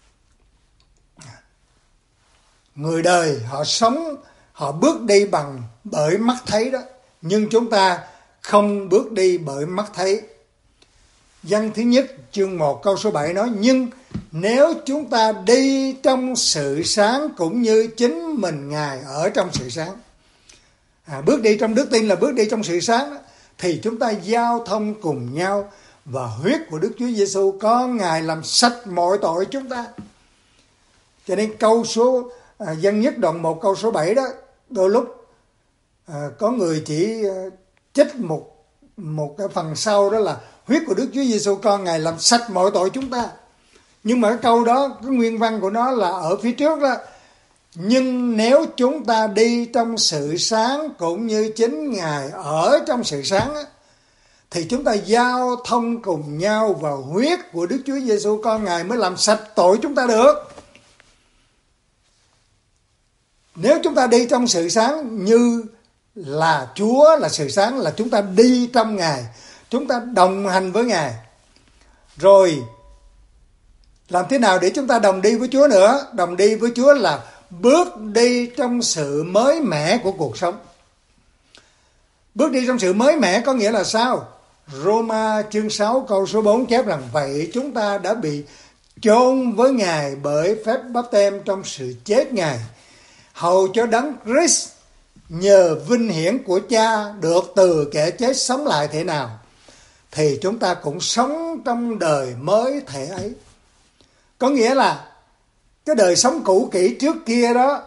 Người đời họ sống, họ bước đi bằng bởi mắt thấy đó, nhưng chúng ta không bước đi bởi mắt thấy. Văn thứ nhất chương một câu số bảy nói: nhưng nếu chúng ta đi trong sự sáng cũng như chính mình Ngài ở trong sự sáng. À, bước đi trong đức tin là bước đi trong sự sáng đó, thì chúng ta giao thông cùng nhau và huyết của Đức Chúa Giêsu có Ngài làm sạch mọi tội chúng ta. Cho nên câu số à, Văn nhất đoạn một câu số bảy đó, đôi lúc à, có người chỉ à, trích một một cái phần sau đó là huyết của Đức Chúa Giêsu con Ngài làm sạch mọi tội chúng ta. Nhưng mà cái câu đó, cái nguyên văn của nó là ở phía trước đó. Nhưng nếu chúng ta đi trong sự sáng cũng như chính Ngài ở trong sự sáng á, thì chúng ta giao thông cùng nhau vào huyết của Đức Chúa Giêsu con Ngài mới làm sạch tội chúng ta được. Nếu chúng ta đi trong sự sáng như là Chúa là sự sáng, là chúng ta đi trong Ngài, chúng ta đồng hành với Ngài. Rồi làm thế nào để chúng ta đồng đi với Chúa nữa? Đồng đi với Chúa là bước đi trong sự mới mẻ của cuộc sống. Bước đi trong sự mới mẻ có nghĩa là sao? Roma chương sáu câu số bốn chép rằng vậy chúng ta đã bị chôn với Ngài bởi phép báp têm trong sự chết Ngài, hầu cho Đấng Christ nhờ vinh hiển của Cha được từ kẻ chết sống lại thế nào, thì chúng ta cũng sống trong đời mới thể ấy. Có nghĩa là cái đời sống cũ kỹ trước kia đó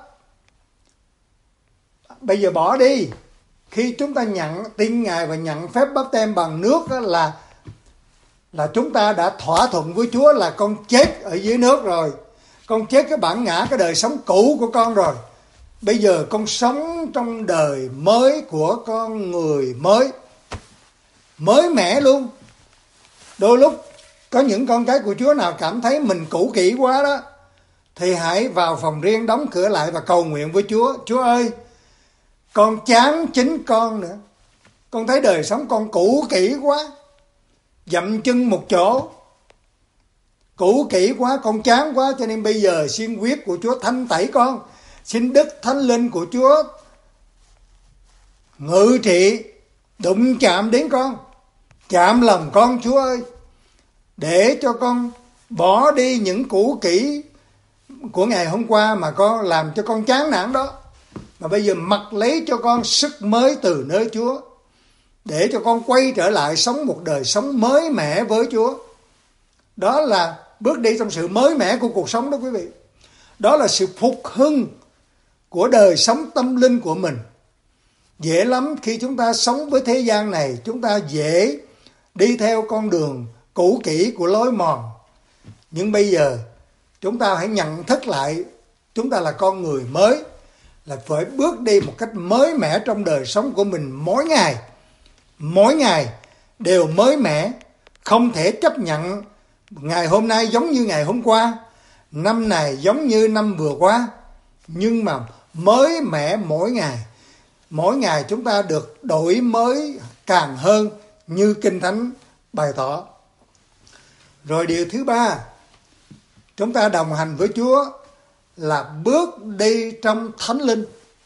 bây giờ bỏ đi. Khi chúng ta nhận tin Ngài và nhận phép báp têm bằng nước đó là là chúng ta đã thỏa thuận với Chúa là con chết ở dưới nước rồi. Con chết cái bản ngã, cái đời sống cũ của con rồi. Bây giờ con sống trong đời mới của con người mới. Mới mẻ luôn. Đôi lúc có những con cái của Chúa nào cảm thấy mình cũ kỹ quá đó, thì hãy vào phòng riêng đóng cửa lại và cầu nguyện với Chúa. Chúa ơi, con chán chính con nữa. Con thấy đời sống con cũ kỹ quá, dậm chân một chỗ, cũ kỹ quá, con chán quá, cho nên bây giờ xin huyết của Chúa thanh tẩy con. Xin Đức Thánh Linh của Chúa ngự trị, đụng chạm đến con, chạm lòng con Chúa ơi, để cho con bỏ đi những cũ kỹ của ngày hôm qua mà con làm cho con chán nản đó, mà bây giờ mặc lấy cho con sức mới từ nơi Chúa, để cho con quay trở lại sống một đời sống mới mẻ với Chúa. Đó là bước đi trong sự mới mẻ của cuộc sống đó quý vị. Đó là sự phục hưng của đời sống tâm linh của mình. Dễ lắm khi chúng ta sống với thế gian này, chúng ta dễ đi theo con đường cũ kỹ của lối mòn. Nhưng bây giờ chúng ta hãy nhận thức lại, chúng ta là con người mới, là phải bước đi một cách mới mẻ trong đời sống của mình mỗi ngày. Mỗi ngày đều mới mẻ, không thể chấp nhận ngày hôm nay giống như ngày hôm qua, năm này giống như năm vừa qua, nhưng mà mới mẻ mỗi ngày. Mỗi ngày chúng ta được đổi mới càng hơn như Kinh Thánh bày tỏ. Rồi điều thứ ba, chúng ta đồng hành với Chúa là bước đi trong Thánh Linh.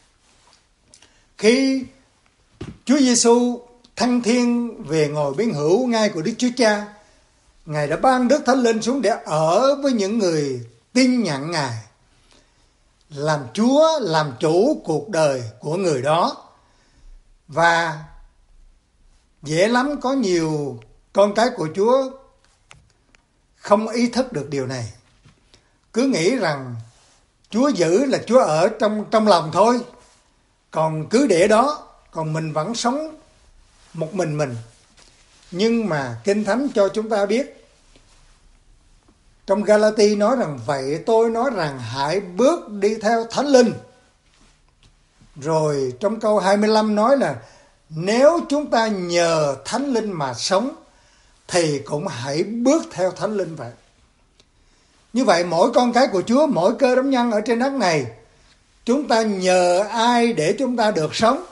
Khi Chúa Giêsu thăng thiên về ngồi bên hữu ngai của Đức Chúa Cha, Ngài đã ban Đức Thánh Linh xuống để ở với những người tin nhận Ngài, làm Chúa, làm chủ cuộc đời của người đó. Và dễ lắm có nhiều con cái của Chúa không ý thức được điều này, cứ nghĩ rằng Chúa giữ là Chúa ở trong trong lòng thôi, còn cứ để đó, còn mình vẫn sống một mình mình. Nhưng mà Kinh Thánh cho chúng ta biết, trong Galati nói rằng vậy tôi nói rằng hãy bước đi theo Thánh Linh. Rồi trong câu hai mươi lăm nói là nếu chúng ta nhờ Thánh Linh mà sống thì cũng hãy bước theo Thánh Linh vậy. Như vậy mỗi con cái của Chúa, mỗi cơ đốc nhân ở trên đất này, chúng ta nhờ ai để chúng ta được sống?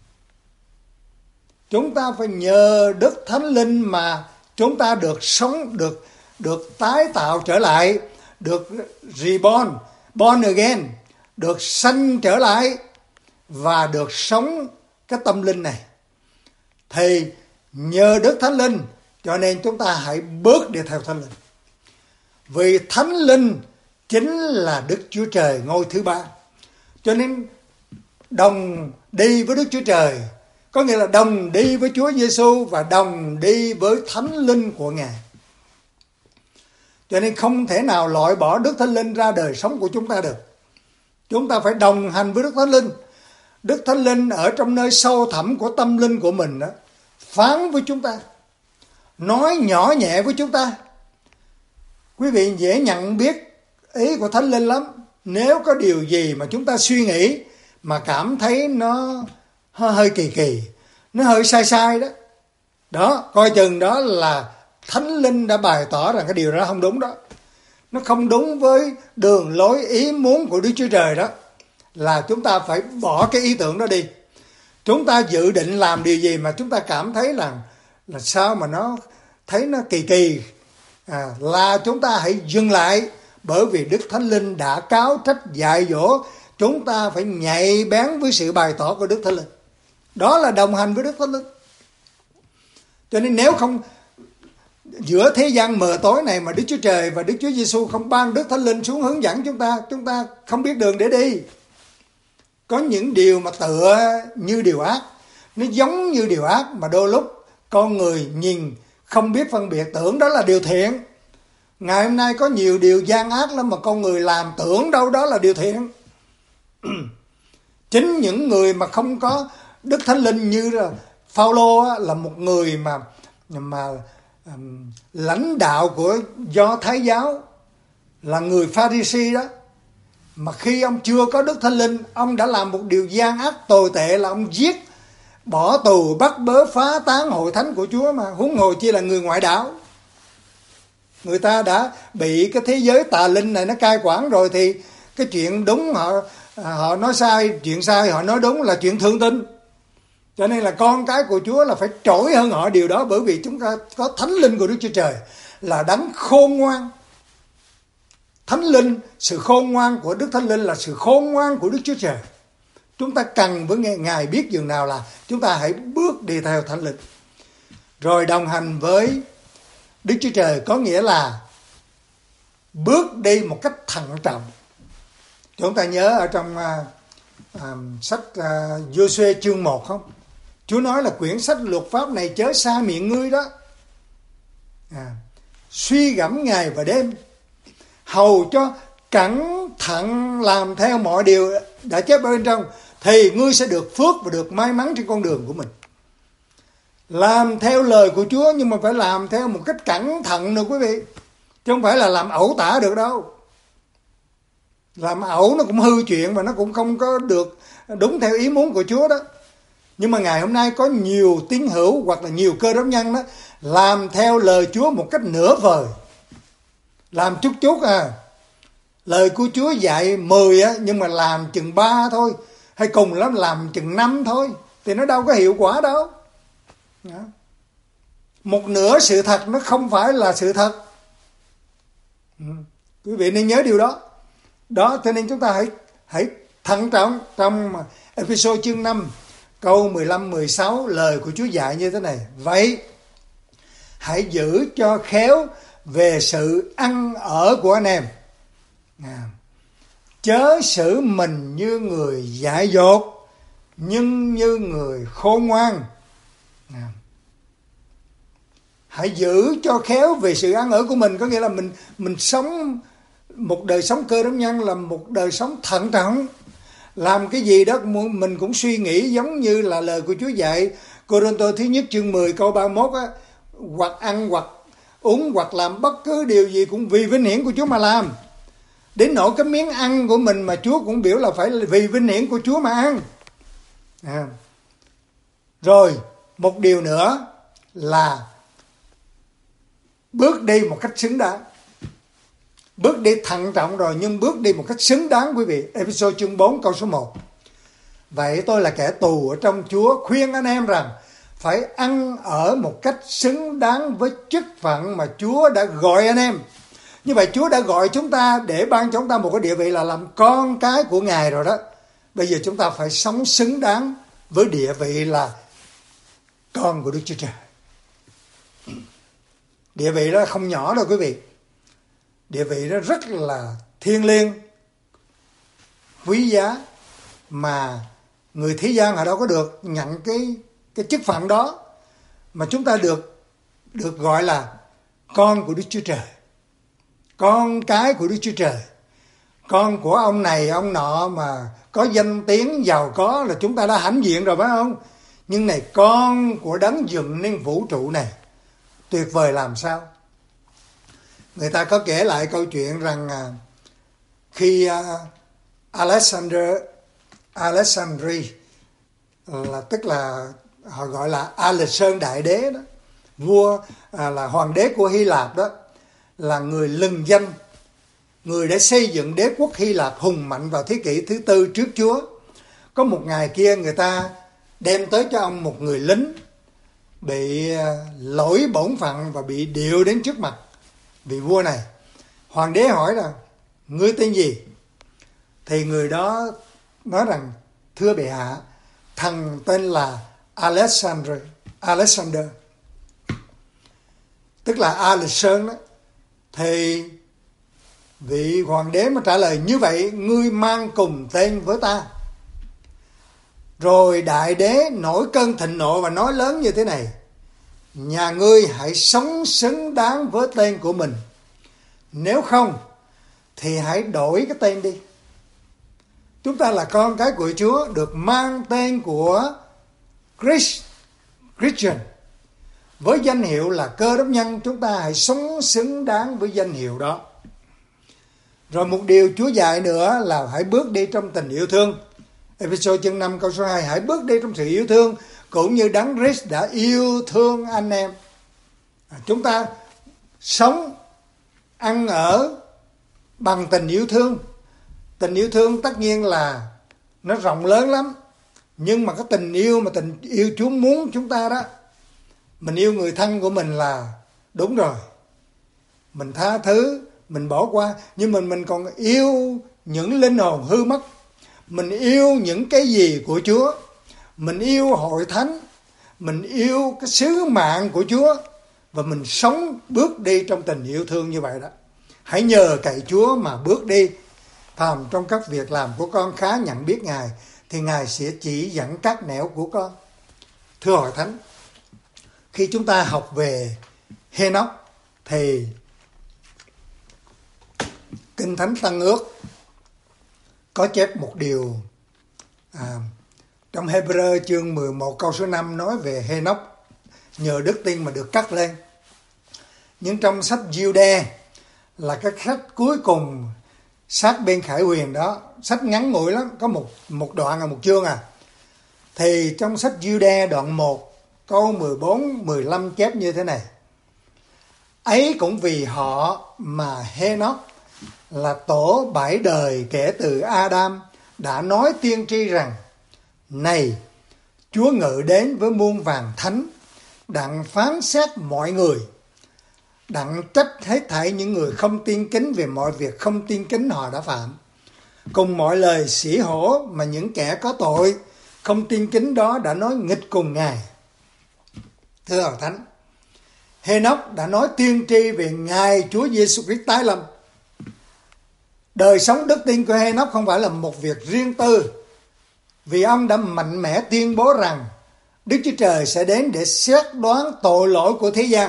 Chúng ta phải nhờ Đức Thánh Linh mà chúng ta được sống, được được tái tạo trở lại, được reborn, born again, được sanh trở lại và được sống cái tâm linh này. Thì nhờ Đức Thánh Linh cho nên chúng ta hãy bước đi theo Thánh Linh. Vì Thánh Linh chính là Đức Chúa Trời ngôi thứ ba. Cho nên đồng đi với Đức Chúa Trời có nghĩa là đồng đi với Chúa Giêsu và đồng đi với Thánh Linh của Ngài. Cho nên không thể nào loại bỏ Đức Thánh Linh ra đời sống của chúng ta được. Chúng ta phải đồng hành với Đức Thánh Linh. Đức Thánh Linh ở trong nơi sâu thẳm của tâm linh của mình đó, phán với chúng ta, nói nhỏ nhẹ với chúng ta. Quý vị dễ nhận biết ý của Thánh Linh lắm. Nếu có điều gì mà chúng ta suy nghĩ mà cảm thấy nó hơi kỳ kỳ, nó hơi sai sai đó, đó, coi chừng đó là Thánh Linh đã bày tỏ rằng cái điều đó không đúng đó. Nó không đúng với đường lối ý muốn của Đức Chúa Trời đó, là chúng ta phải bỏ cái ý tưởng đó đi. Chúng ta dự định làm điều gì mà chúng ta cảm thấy là là sao mà nó thấy nó kỳ kỳ, à, là chúng ta hãy dừng lại, bởi vì Đức Thánh Linh đã cáo trách dạy dỗ chúng ta phải nhạy bén với sự bày tỏ của Đức Thánh Linh. Đó là đồng hành với Đức Thánh Linh. Cho nên nếu không, giữa thế gian mờ tối này mà Đức Chúa Trời và Đức Chúa Giêsu không ban Đức Thánh Linh xuống hướng dẫn chúng ta, chúng ta không biết đường để đi. Có những điều mà tựa như điều ác, nó giống như điều ác mà đôi lúc con người nhìn không biết phân biệt, tưởng đó là điều thiện. Ngày hôm nay có nhiều điều gian ác lắm mà con người làm tưởng đâu đó là điều thiện. Chính những người mà không có Đức Thánh Linh như là Phao-lô là một người mà mà um, lãnh đạo của Do Thái giáo, là người Pha-ri-si đó, mà khi ông chưa có Đức Thánh Linh, ông đã làm một điều gian ác tồi tệ là ông giết, bỏ tù, bắt bớ, phá tán hội thánh của Chúa, mà huống hồ chi là người ngoại đạo. Người ta đã bị cái thế giới tà linh này nó cai quản rồi, thì cái chuyện đúng họ họ nói sai, chuyện sai họ nói đúng là chuyện thượng tin. Cho nên là con cái của Chúa là phải trỗi hơn họ điều đó, bởi vì chúng ta có Thánh Linh của Đức Chúa Trời là đấng khôn ngoan. Thánh Linh, sự khôn ngoan của Đức Thánh Linh là sự khôn ngoan của Đức Chúa Trời. Chúng ta cần với Ngài biết dường nào là chúng ta hãy bước đi theo Thánh Linh. Rồi đồng hành với Đức Chúa Trời có nghĩa là bước đi một cách thận trọng. Chúng ta nhớ ở trong uh, uh, sách uh, Giô-suê chương một không? Chúa nói là quyển sách luật pháp này chớ xa miệng ngươi đó. À, suy gẫm ngày và đêm, hầu cho cẩn thận làm theo mọi điều đã chép ở bên trong, thì ngươi sẽ được phước và được may mắn trên con đường của mình. Làm theo lời của Chúa, nhưng mà phải làm theo một cách cẩn thận nữa quý vị. Chứ không phải là làm ẩu tả được đâu. Làm ẩu nó cũng hư chuyện, mà nó cũng không có được đúng theo ý muốn của Chúa đó. Nhưng mà ngày hôm nay có nhiều tín hữu hoặc là nhiều cơ đốc nhân đó làm theo lời Chúa một cách nửa vời, làm chút chút à. Lời của Chúa dạy mười á, nhưng mà làm chừng ba thôi, hay cùng lắm làm chừng năm thôi, thì nó đâu có hiệu quả đâu. Đó. Một nửa sự thật nó không phải là sự thật. Ừ. Quý vị nên nhớ điều đó. Đó, cho nên chúng ta hãy hãy thận trọng. Trong episode chương năm câu mười lăm mười sáu, lời của Chúa dạy như thế này: vậy hãy giữ cho khéo về sự ăn ở của anh em, à, chớ xử mình như người dại dột, nhưng như người khôn ngoan. À, hãy giữ cho khéo về sự ăn ở của mình, có nghĩa là mình mình sống một đời sống cơ đốc nhân là một đời sống thận trọng. Làm cái gì đó mình cũng suy nghĩ giống như là lời của Chúa dạy Cô-rinh-tô thứ nhất chương mười câu ba mươi mốt á, hoặc ăn hoặc uống hoặc làm bất cứ điều gì cũng vì vinh hiển của Chúa mà làm. Đến nỗi cái miếng ăn của mình mà Chúa cũng biểu là phải vì vinh hiển của Chúa mà ăn. À. Rồi một điều nữa là bước đi một cách xứng đáng. Bước đi thận trọng rồi, nhưng bước đi một cách xứng đáng quý vị. Episode chương bốn câu số một. Vậy tôi là kẻ tù ở trong Chúa, khuyên anh em rằng phải ăn ở một cách xứng đáng với chức phận mà Chúa đã gọi anh em. Như vậy Chúa đã gọi chúng ta để ban cho chúng ta một cái địa vị là làm con cái của Ngài rồi đó. Bây giờ chúng ta phải sống xứng đáng với địa vị là con của Đức Chúa Trời. Địa vị đó không nhỏ đâu quý vị. Địa vị đó rất là thiêng liêng, quý giá, mà người thế gian họ đâu có được nhận cái cái chức phận đó. Mà chúng ta được được gọi là con của Đức Chúa Trời, con cái của Đức Chúa Trời. Con của ông này ông nọ mà có danh tiếng giàu có là chúng ta đã hãnh diện rồi phải không? Nhưng này, con của đấng dựng nên vũ trụ này, tuyệt vời làm sao. Người ta có kể lại câu chuyện rằng à, khi à, Alexander Alexandri, là tức là họ gọi là Alexander Đại Đế đó, vua à, là hoàng đế của Hy Lạp đó, là người lừng danh, người đã xây dựng đế quốc Hy Lạp hùng mạnh vào thế kỷ thứ tư trước Chúa. Có một ngày kia người ta đem tới cho ông một người lính bị lỗi bổn phận và bị điệu đến trước mặt vị vua này. Hoàng đế hỏi là: ngươi tên gì? Thì người đó nói rằng: thưa bệ hạ, thằng tên là Alexander, Alexander, tức là A Lịch Sơn đó, thì vị hoàng đế mà trả lời như vậy, ngươi mang cùng tên với ta. Rồi đại đế nổi cơn thịnh nộ và nói lớn như thế này: nhà ngươi hãy sống xứng đáng với tên của mình, nếu không thì hãy đổi cái tên đi. Chúng ta là con cái của Chúa, được mang tên của Christ, Christian, với danh hiệu là Cơ Đốc nhân. Chúng ta hãy sống xứng đáng với danh hiệu đó. Rồi một điều Chúa dạy nữa là hãy bước đi trong tình yêu thương. Ê-phê-sô chương năm câu số hai: hãy bước đi trong sự yêu thương cũng như Đấng Christ đã yêu thương anh em. À, chúng ta sống, ăn ở bằng tình yêu thương. Tình yêu thương tất nhiên là nó rộng lớn lắm, nhưng mà cái tình yêu mà tình yêu Chúa muốn chúng ta đó, mình yêu người thân của mình là đúng rồi, mình tha thứ, mình bỏ qua, nhưng mình mình còn yêu những linh hồn hư mất. Mình yêu những cái gì của Chúa, mình yêu hội thánh, mình yêu cái sứ mạng của Chúa, và mình sống bước đi trong tình yêu thương như vậy đó. Hãy nhờ cậy Chúa mà bước đi. Phàm trong các việc làm của con khá nhận biết Ngài, thì Ngài sẽ chỉ dẫn các nẻo của con. Thưa hội thánh, khi chúng ta học về Hê-nóc thì Kinh Thánh Tân Ước có chép một điều à, trong Hê-bơ-rơ chương mười một câu số năm nói về Hê-nóc nhờ đức tin mà được cắt lên. Nhưng trong sách Giu-đe là cái sách cuối cùng sát bên Khải Huyền đó, sách ngắn ngủi lắm, có một một đoạn là một chương à. Thì trong sách Giu-đe đoạn một câu mười bốn mười lăm chép như thế này: ấy cũng vì họ mà Hê-nóc là tổ bảy đời kể từ Adam đã nói tiên tri rằng: này, Chúa ngự đến với muôn vàn thánh, đặng phán xét mọi người, đặng trách hết thảy những người không tin kính về mọi việc không tin kính họ đã phạm, cùng mọi lời sỉ hổ mà những kẻ có tội không tin kính đó đã nói nghịch cùng Ngài. Thưa hội thánh, Hê-nóc đã nói tiên tri về Ngài Chúa Giêsu Christ tái lâm. Đời sống đức tin của Hê-nóc không phải là một việc riêng tư, vì ông đã mạnh mẽ tuyên bố rằng Đức Chúa Trời sẽ đến để xét đoán tội lỗi của thế gian.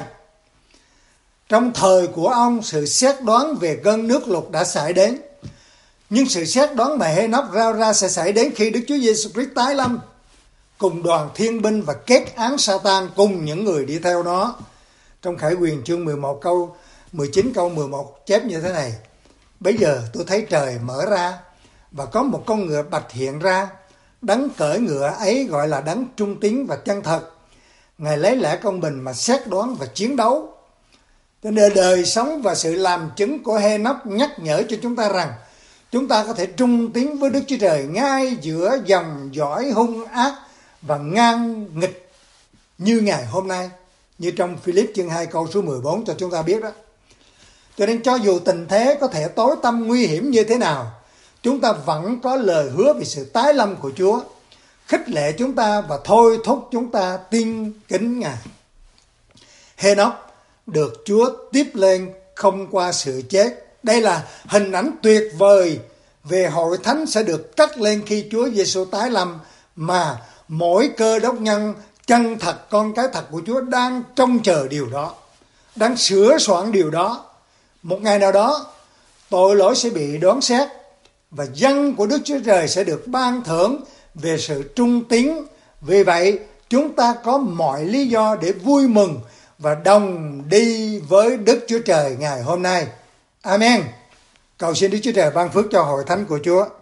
Trong thời của ông, sự xét đoán về cơn nước lụt đã xảy đến, nhưng sự xét đoán mà Hê-nóc rao ra sẽ xảy đến khi Đức Chúa Giêsu Christ tái lâm cùng đoàn thiên binh và kết án Sa-tan cùng những người đi theo nó. Trong Khải Huyền chương mười một câu mười chín câu mười một chép như thế này: bây giờ tôi thấy trời mở ra và có một con ngựa bạch hiện ra, đấng cưỡi ngựa ấy gọi là đấng trung tín và chân thật. Ngài lấy lẽ công bình mà xét đoán và chiến đấu. Cho nên đời sống và sự làm chứng của Hê-nóc nhắc nhở cho chúng ta rằng chúng ta có thể trung tín với Đức Chúa Trời ngay giữa dòng dõi hung ác và ngang nghịch như ngày hôm nay, như trong Philip chương hai câu số mười bốn cho chúng ta biết đó. Cho nên cho dù tình thế có thể tối tăm nguy hiểm như thế nào, chúng ta vẫn có lời hứa về sự tái lâm của Chúa, khích lệ chúng ta và thôi thúc chúng ta tin kính Ngài. Hê-nóc được Chúa tiếp lên không qua sự chết. Đây là hình ảnh tuyệt vời về hội thánh sẽ được cất lên khi Chúa Giêsu tái lâm, mà mỗi cơ đốc nhân chân thật, con cái thật của Chúa đang trông chờ điều đó, đang sửa soạn điều đó. Một ngày nào đó, tội lỗi sẽ bị đoán xét và dân của Đức Chúa Trời sẽ được ban thưởng về sự trung tín. Vì vậy, chúng ta có mọi lý do để vui mừng và đồng đi với Đức Chúa Trời ngày hôm nay. Amen. Cầu xin Đức Chúa Trời ban phước cho hội thánh của Chúa.